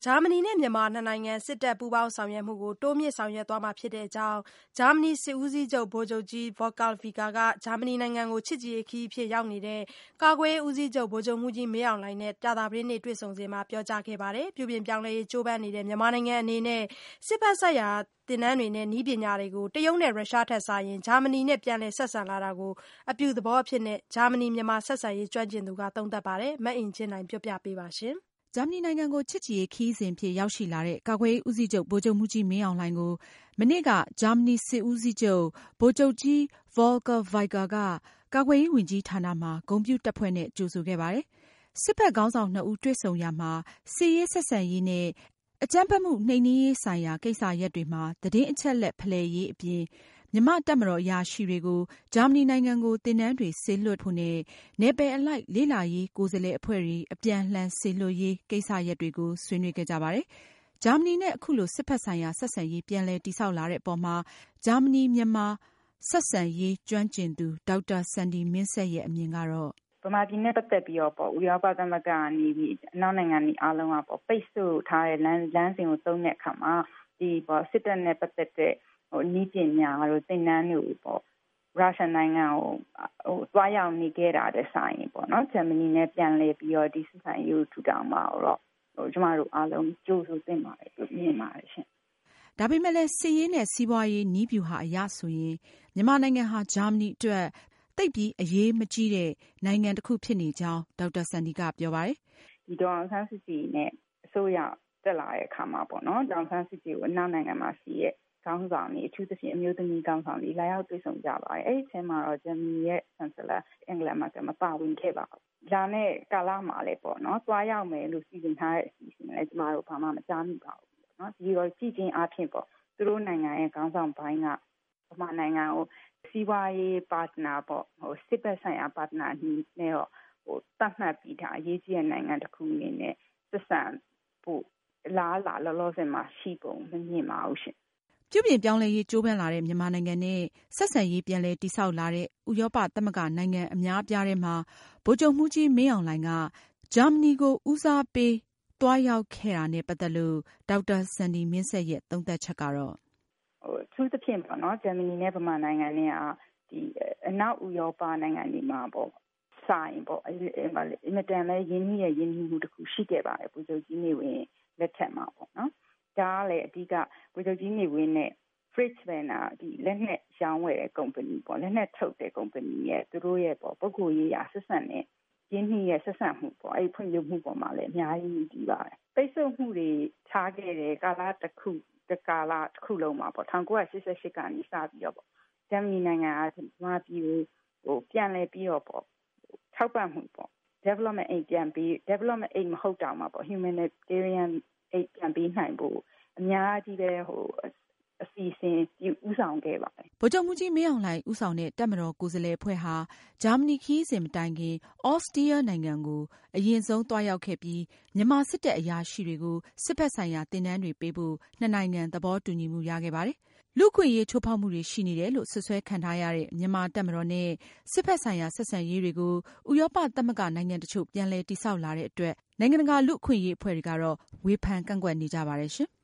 ဂျာမနီနဲ့မြန်မာနှစ်နိုင်ငံစစ်တပ်ပူးပေါင်းဆောင်ရွက်မှုကိုတိုးမြှင့်ဆောင်ရွက်သွားမှာဖြစ်ကြောင်းဂျာမနီစစ်ဦးစီးချုပ်ဗိုလ်ချုပ်ကြီး Volker Wieger ကဂျာမနီနိုင်ငံကိုချစ်ကြည်ရေးခရီးအဖြစ်ရောက်နေတဲ့ကာကွယ်ရေးဦးစီးချုပ်ဗိုလ်ချုပ်မှူးကြီးမင်းအောင်လှိုင်နဲ့ကြာသပတေးနေ့တွေ့ဆုံစဉ်မှာပြောကြားခဲ့ပါတယ်။ပြုပြင်ပြောင်းလဲရေးကြိုးပမ်းနေတဲ့မြန်မာနိုင်ငံအနေနဲ့စစ်ဘက်ဆိုင်ရာသင်တန်းတွေနဲ့နည်းပညာတွေကိုတရုတ်နဲ့ရုရှားထက်စာရင်ဂျာမနီနဲ့ပြန်လည်ဆက်ဆံလာတာကိုအပြုသဘောအဖြစ်ဂျာမနီမြန်မာဆက်ဆံရေးကျွမ်းကျင်သူကသုံးသပ်ပါတယ်။မအင်ကြင်းနိုင်ပြောပြပေးပါရှင်။ဂျာမနီနိုင်ငံကိုချစ်ကြည်ရေးခရီးစဉ်အဖြစ်ရောက်ရှိလာတဲ့ကာကွယ်ရေးဦးစီးချုပ်ဗိုလ်ချုပ်မှူးကြီးမင်းအောင်လှိုင်ကိုမနေ့ကဂျာမနီစစ်ဦးစီးချုပ်ဗိုလ်ချုပ်ကြီး Volker Wieger ကကာကွယ်ရေးဝန်ကြီးဌာနမှာဂုဏ်ပြုတပ်ဖွဲ့နဲ့ကြိုဆိုခဲ့ပါတယ်။စစ်ဘက်ခေါင်းဆောင်နှစ်ဦးတွေ့ဆုံရာမှာစစ်ရေးဆက်ဆံရေးနဲ့အကြမ်းဖက်မှုနှိမ်နင်းရေးဆိုင်ရာကိစ္စရပ်တွေမှာသတင်းအချက်အလက်ဖလှယ်ရေးအပြင်မြန်မာ့တပ်မတော်အရာရှိတွေကိုဂျာမနီနိုင်ငံကိုသင်တန်းတွေစေလွှတ်ဖို့နဲ့နယ်ပယ်အလိုက်လေ့လာရေးကိုယ်စားလှယ်အဖွဲ့တွေအပြန်အလှန်စေလွှတ်ရေးကိစ္စရပ်တွေကိုဆွေးနွေးခဲ့ကြပါတယ်။ဂျာမနီနဲ့အခုလိုစစ်ဘက်ဆိုင်ရာဆက်ဆံရေးပြန်လည်တည်ဆောက်လာတဲ့အပေါ်မှာဂျာမနီမြန်မာဆက်ဆံရေးကျွမ်းကျင်သူဒေါက်တာစန်ဒီမင်းဆက်ရဲ့အမြင်ကတော့ဗမာပြည်နဲ့ပတ်သက်ပြီးတော့ဥရောပသမဂ္ဂကနေပြီးအနောက်နိုင်ငံတွေအားလုံးကပိတ်ဆို့ထားတဲ့လမ်းစဉ်ကိုသုံးတဲ့အခါမှာဒီစစ်တပ်နဲ့ပတ်သက်တဲ့နည်းပညာတို့သင်တန်းတွေကိုရုရှားနိုင်ငံကိုသွားရောက်နေခဲ့တာတဲ့ဆိုင်ပေါ့နော်ဂျာမနီနဲ့ပြန်လည်ပြီးတော့ဒီစစ်ဆိုင်ရေးထူထောင်မှာတော့ကျမတို့အားလုံးကြိုးဆိုသင့်ပါတယ်လို့မြင်ပါတယ်ရှင်။ဒါပေမဲ့လည်းစစ်ရေးနဲ့စီးပွားရေးနည်းဗျူဟာအရဆိုရင်မြန်မာနိုင်ငံဟာဂျာမနီအတွက်သိပ်ပြီးအရေးမကြီးတဲ့နိုင်ငံတစ်ခုဖြစ်နေကြောင်းဒေါက်တာစန်ဒီကပြောပါတယ်။ဒီဒေါ်အောင်ဆန်းစုကြည်နဲ့အစိုးရတက်လာတဲ့အခါမှာပေါ့နော်ဒေါ်အောင်ဆန်းစုကြည်ကိုအနောက်နိုင်ငံမှာရှိရဲ့ခေါင်းဆောင်တွေအထူးသဖြင့်အမျိုးသမီးခေါင်းဆောင်တွေလာရောက်တွေ့ဆုံကြပါတယ်။အဲဒီအချိန်မှာတော့ဂျာမနီရဲ့ဆန်ဆလာအင်္ဂလန်မှာကမပါဝင်ခဲ့ပါဘူး။ဒါနဲ့ကာလမှာလည်းပေါ့နော်သွားရောက်မယ်လို့စီစဉ်ထားတဲ့အစီအစဉ်လည်းကျမတို့ဘာမှမကြားမိပါဘူး။နော်ဒီတော့ကြည်ချင်းအဖြစ်ပေါ့သူတို့နိုင်ငံရဲ့ခေါင်းဆောင်ပိုင်းကဗမာနိုင်ငံကိုစီးပွားရေးပါတနာပေါ့စစ်ဘက်ဆိုင်ရာပါတနာနဲ့တော့တတ်မှတ်ပြီးတာအရေးကြီးတဲ့နိုင်ငံတစ်ခုအနေနဲ့ဆက်ဆံဖို့လားလာလောလောဆယ်မှာရှိပုံမမြင်ပါဘူးရှင်။ပြုပြင်ပြောင်းလဲရေးကြိုးပမ်းလာတဲ့မြန်မာနိုင်ငံနဲ့ဆက်ဆံရေးပြန်လည်တည်ဆောက်လာတဲ့ဥရောပသမဂ္ဂနိုင်ငံအများအပြားထဲမှာဗိုလ်ချုပ်မှူးကြီးမင်းအောင်လှိုင်ကဂျာမနီကိုဦးစားပေးသွားရောက်ခဲ့တာနဲ့ပတ်သက်လို့ဒေါက်တာစန်ဒီမင်းဆက်ရဲ့သုံးသပ်ချက်ကတော့အထူးသဖြင့်ပေါ့နော်ဂျာမနီနဲ့ဗမာနိုင်ငံနဲ့ဒီအနောက်ဥရောပနိုင်ငံတွေမှာပေါ့ဆိုင်ပေါ့အင်မတန်လည်းရင်းနှီးမှုတစ်ခုရှိခဲ့ပါတယ်ဗိုလ်ချုပ်ကြီးနေဝင်းလက်ထက်မှာပေါ့နော်ဒါကလည်းအဓိကဗိုလ်ချုပ်ကြီးနေဝင်းနဲ့ Fritz Werner ဒီလက်နက်ရောင်းဝယ်တဲ့ကုမ္ပဏီပေါ့လက်နက်ထုတ်တဲ့ကုမ္ပဏီရဲ့သူတို့ရဲ့ပေါ့ပုဂ္ဂိုလ်ရေးရာဆက်ဆံတဲ့ရင်းနှီးရဲ့ဆက်ဆံမှုပေါ့အဲဒီဖွံ့ဖြိုးမှုပေါ်မှာလည်းအများကြီးဒီပါတယ်ပိတ်ဆို့မှုတွေထားခဲ့တဲ့ကာလတစ်ခုလုံးမှာပေါ့1988ကနေစပြီးတော့ပေါ့ဂျာမနီနိုင်ငံကမြန်မာပြည်ကိုပြန်လည်ပြီးတော့ပေါ့ထောက်ပံ့မှုပေါ့ development aid ပြန်ပြီး development aid မဟုတ်တောင်မှပေါ့ humanitarian aid ပြန်ပြီးနိုင်ဖို့အများကြီးပဲအစီအစဉ်ဦးဆောင်ခဲ့ပါတယ်ဗိုလ်ချုပ်မှူးကြီးမင်းအောင်လှိုင်ဦးဆောင်တဲ့တပ်မတော်ကိုယ်စားလှယ်အဖွဲ့ဟာဂျာမနီခရီးစဉ်မတိုင်ခင်ဩစတြီးယားနိုင်ငံကိုအရင်ဆုံးသွားရောက်ခဲ့ပြီးမြန်မာစစ်တပ်အရာရှိတွေကိုစစ်ဘက်ဆိုင်ရာသင်တန်းတွေပေးဖို့နှစ်နိုင်ငံသဘောတူညီမှုရခဲ့ပါတယ်။လူ့အခွင့်အရေးချိုးဖောက်မှုတွေရှိနေတယ်လို့စွပ်စွဲခံထားရတဲ့မြန်မာတပ်မတော်နဲ့စစ်ဘက်ဆိုင်ရာဆက်ဆံရေးတွေကိုဥရောပသမဂ္ဂနိုင်ငံတချို့ပြန်လည်တည်ဆောက်လာတဲ့အတွက်နိုင်ငံတကာလူ့အခွင့်အရေးအဖွဲ့တွေကတော့ဝေဖန်ကန့်ကွက်နေကြပါတယ်ရှင်။